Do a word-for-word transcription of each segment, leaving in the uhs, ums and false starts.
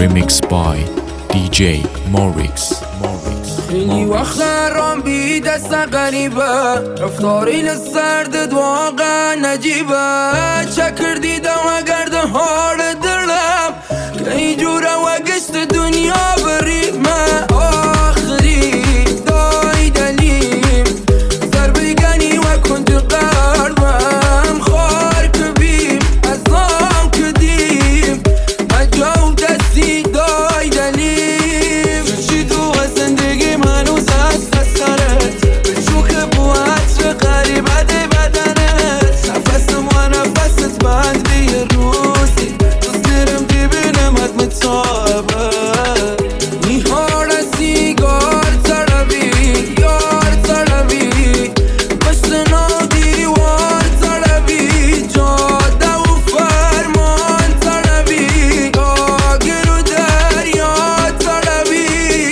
Remix by دی جی Morix. خیلی وقت رام بی دست غریبه رفتاری سرد واقعا نجیبه چه کردی دوا گرده حال دلم که اینجوره و گشت دنیا بریمه آخری دای دلیم ضربه گنی و کنج قلبم خار کبیم از نام کدیم اجاو دستی دای دلیم چی تو از زندگی منوز هست از سرت به شوخ بو عطر قریبه دی بدنت نفسم و نفست بند به یه روزی دوست دارم ببینمت متابه نیهار سیگار طلبی یار طلبی پشت نادیوار طلبی جاده و فرمان طلبی آگر و دریا طلبی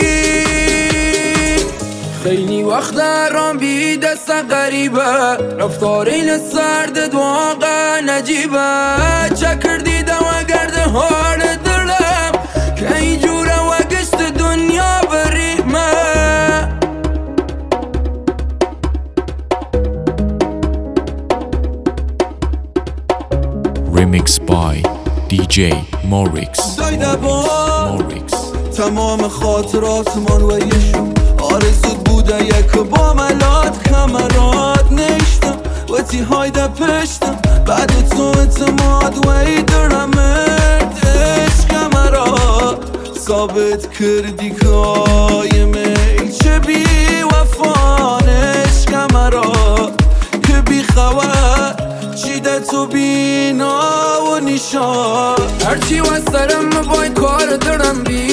خیلی وقت رام بی دست غریبه رفتاری سرد واقعا نجیبه چه کردی دوا گرده حال دلم که اینجوره و گشت دنیا بریمه Remix by دی جی Morix. دایده با Morix. تمام خاطرات من و یشم آرزود بوده یک با ملات کمرات نشتم و تی هایده پشتم بعد تو اعتماد و ای درمت عشق مرا ثابت کردی که آیمه چه بی وفان عشق مرا که بی خبر چیده تو بینا و نشان هرچی و سرم بای کار دارم بی